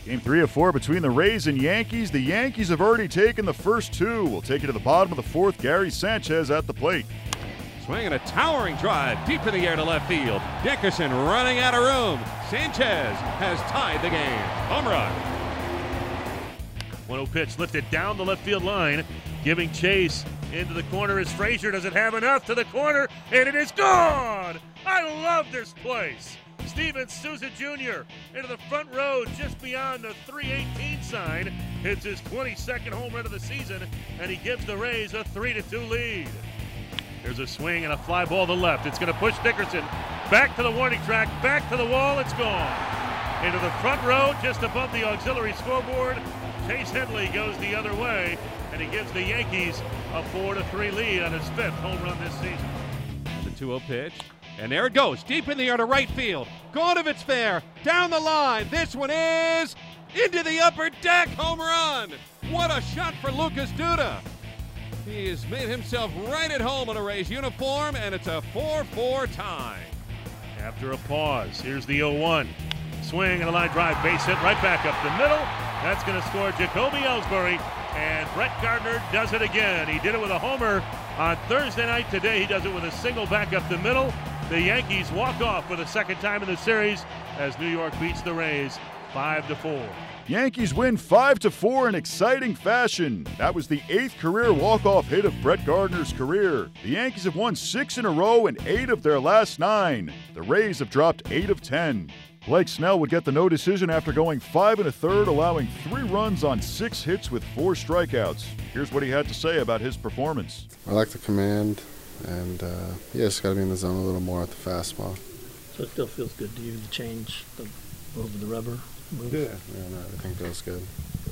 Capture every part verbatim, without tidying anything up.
Game three of four between the Rays and Yankees. The Yankees have already taken the first two. We'll take it to the bottom of the fourth. Gary Sanchez at the plate. Swinging a towering drive deep in the air to left field. Dickerson running out of room. Sanchez has tied the game. Home run. one oh pitch lifted down the left field line, giving chase into the corner as Frazier doesn't have enough to the corner, and it is gone! I love this place. Steven Souza Junior into the front row just beyond the three eighteen sign. Hits his twenty-second home run of the season, and he gives the Rays a three to two lead. There's a swing and a fly ball to left. It's going to push Dickerson back to the warning track, back to the wall. It's gone. Into the front row, just above the auxiliary scoreboard. Chase Headley goes the other way, and he gives the Yankees a four to three lead on his fifth home run this season. The two oh pitch. And there it goes, deep in the air to right field. Gone if it's fair, down the line. This one is into the upper deck, home run. What a shot for Lucas Duda. He has made himself right at home in a Rays uniform, and it's a four four tie. After a pause, here's the oh one. Swing and a line drive, base hit right back up the middle. That's going to score Jacoby Ellsbury, and Brett Gardner does it again. He did it with a homer on Thursday night. Today he does it with a single back up the middle. The Yankees walk off for the second time in the series as New York beats the Rays five to four. Yankees win five to four in exciting fashion. That was the eighth career walk-off hit of Brett Gardner's career. The Yankees have won six in a row and eight of their last nine. The Rays have dropped eight of ten. Blake Snell would get the no decision after going five and a third, allowing three runs on six hits with four strikeouts. Here's what he had to say about his performance. I like the command, and uh, yeah, just got to be in the zone a little more at the fastball. So it still feels good to you to change the over the rubber move? Yeah, yeah, no, everything feels good.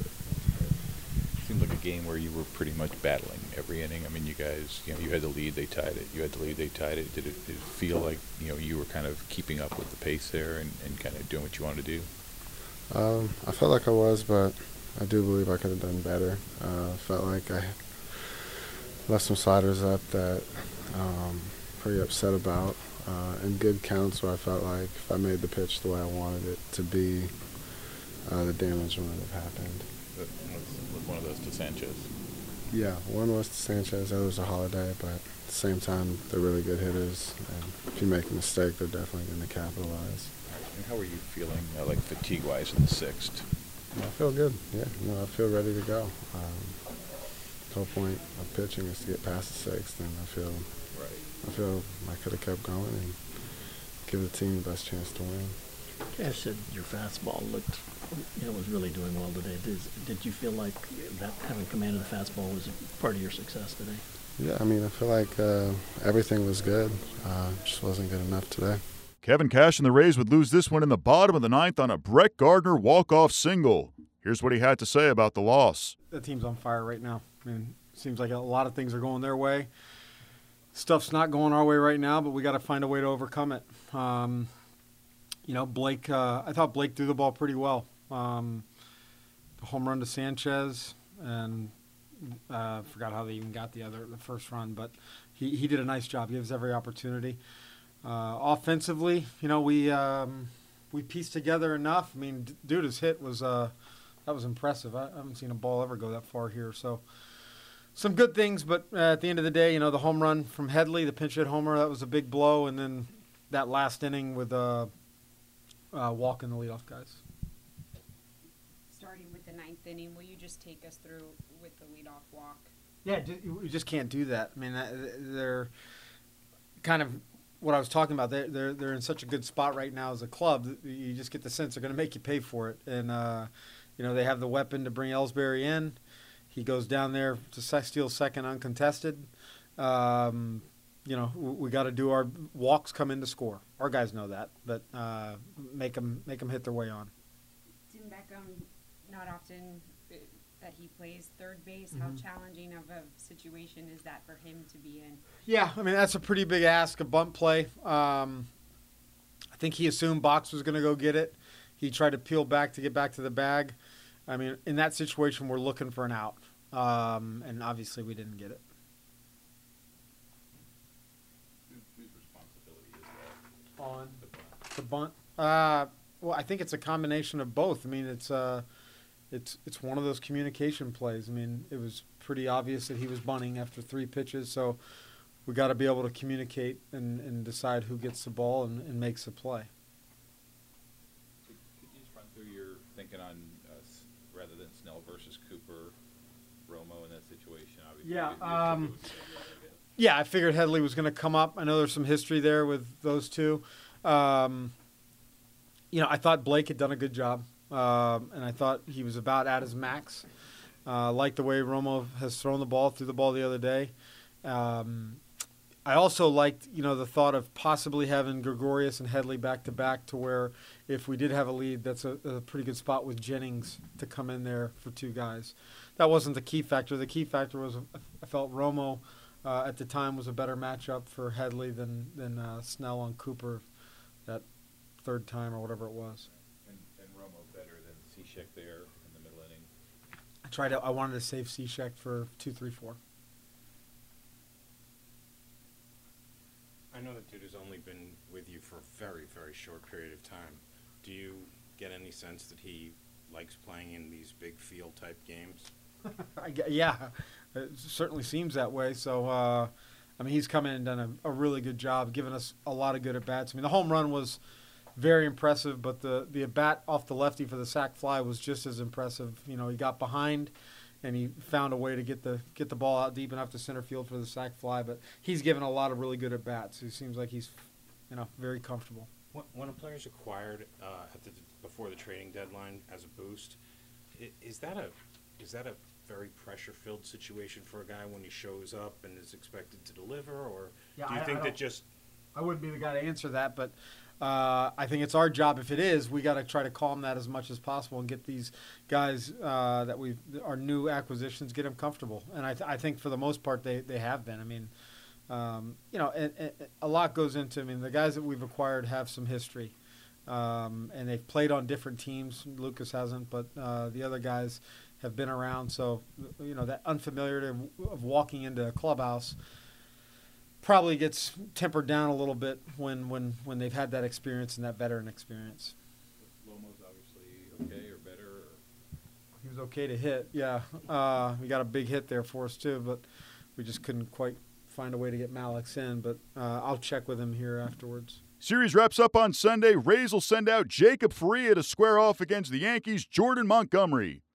Seemed like a game where you were pretty much battling every inning. I mean, you guys, you know, you had the lead, they tied it. You had the lead, they tied it. Did it, did it feel like, you know, you were kind of keeping up with the pace there and, and kind of doing what you wanted to do? Um, I felt like I was, but I do believe I could have done better. Uh, felt like I left some sliders up that um, pretty upset about. Uh, in good counts where I felt like if I made the pitch the way I wanted it to be, uh, the damage wouldn't have happened. Was, was one of those to Sanchez? Yeah, one was to Sanchez, the other was a Holiday, but at the same time, they're really good hitters, and if you make a mistake, they're definitely going to capitalize. And how are you feeling, uh, like fatigue-wise in the sixth? I feel good, yeah. No, I feel ready to go. Um, the whole point of pitching is to get past the sixth, and I feel right. I feel I could have kept going and give the team the best chance to win. Cash said your fastball looked, you know, was really doing well today. Did, did you feel like that having commanded the fastball was a part of your success today? Yeah, I mean, I feel like uh, everything was good. Uh, just wasn't good enough today. Kevin Cash and the Rays would lose this one in the bottom of the ninth on a Brett Gardner walk-off single. Here's what he had to say about the loss. The team's on fire right now. I mean, it seems like a lot of things are going their way. Stuff's not going our way right now, but we got to find a way to overcome it. Um, you know, Blake, uh, I thought Blake threw the ball pretty well. Um, the home run to Sanchez, and uh, forgot how they even got the other, the first run, but he, he did a nice job. He gives every opportunity. Uh, offensively, you know, we um, we pieced together enough. I mean, Duda's hit was uh, that was impressive. I, I haven't seen a ball ever go that far here, so. Some good things, but uh, at the end of the day, you know, the home run from Headley, the pinch hit homer, that was a big blow, and then that last inning with uh, uh, walking the leadoff guys. Starting with the ninth inning, will you just take us through with the leadoff walk? Yeah, you just can't do that. I mean, they're kind of what I was talking about. They're they're they're in such a good spot right now as a club. You just get the sense they're going to make you pay for it, and uh, you know they have the weapon to bring Ellsbury in. He goes down there to steal second uncontested. Um, you know, we, we got to do our walks come in to score. Our guys know that, but uh, make them make them hit their way on. Tim Beckham, not often that he plays third base. Mm-hmm. How challenging of a situation is that for him to be in? Yeah, I mean that's a pretty big ask, a bunt play. Um, I think he assumed Box was going to go get it. He tried to peel back to get back to the bag. I mean, in that situation, we're looking for an out, um, and obviously we didn't get it. Whose responsibility is that? On the bunt? Uh, Well, I think it's a combination of both. I mean, it's uh, it's it's one of those communication plays. I mean, it was pretty obvious that he was bunting after three pitches, so we got to be able to communicate and, and decide who gets the ball and, and makes the play. Could, could you just run through your thinking on uh, s- rather than Snell versus Cooper, Romo in that situation? Obviously, Yeah, you- you um, took it with Headley, I guess. Yeah, I figured Headley was going to come up. I know there's some history there with those two. Um, you know, I thought Blake had done a good job, um, and I thought he was about at his max. Uh, like the way Romo has thrown the ball, threw the ball the other day. Um, I also liked, you know, the thought of possibly having Gregorius and Headley back to back, to where if we did have a lead, that's a, a pretty good spot with Jennings to come in there for two guys. That wasn't the key factor. The key factor was I felt Romo uh, at the time was a better matchup for Headley than than uh, Snell on Cooper that third time or whatever it was. And, and Romo better than Cishek there in the middle inning. I tried to. I wanted to save Cishek for two, three, four. I know that dude has only been with you for a very, very short period of time. Do you get any sense that he likes playing in these big field type games? I, gue- yeah, it certainly seems that way. So, uh, I mean, he's come in and done a, a really good job, giving us a lot of good at bats. I mean, the home run was very impressive, but the the at bat off the lefty for the sac fly was just as impressive. You know, he got behind, and he found a way to get the get the ball out deep enough to center field for the sac fly. But he's given a lot of really good at bats. He seems like he's, you know, very comfortable. When- When a player's acquired uh, at the, before the trading deadline as a boost, i- is that a is that a very pressure-filled situation for a guy when he shows up and is expected to deliver, or Yeah, do you I- I think that don't- just I wouldn't be the guy to answer that, but uh, I think it's our job. If it is, we got to try to calm that as much as possible and get these guys uh, that we our new acquisitions, get them comfortable. And I, th- I think for the most part they, they have been. I mean, um, you know, and, and a lot goes into. I mean, the guys that we've acquired have some history, um, and they've played on different teams. Lucas hasn't, but uh, the other guys have been around. So, you know, that unfamiliarity of, of walking into a clubhouse probably gets tempered down a little bit when, when, when they've had that experience and that veteran experience. Lomo's obviously okay or better. Or He was okay to hit, yeah. Uh, we got a big hit there for us too, but we just couldn't quite find a way to get Malix in. But uh, I'll check with him here afterwards. Series wraps up on Sunday. Rays will send out Jacob Faria to square off against the Yankees' Jordan Montgomery.